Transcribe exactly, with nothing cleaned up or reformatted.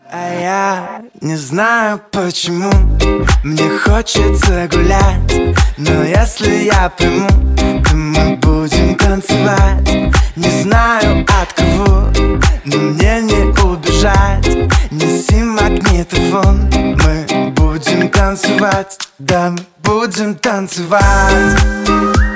А я не знаю почему мне хочется гулять, но если я приму, то мы будем танцевать. Не знаю от кого, но мне не убежать. Неси магнитофон, мы будем танцевать. Да, мы будем танцевать.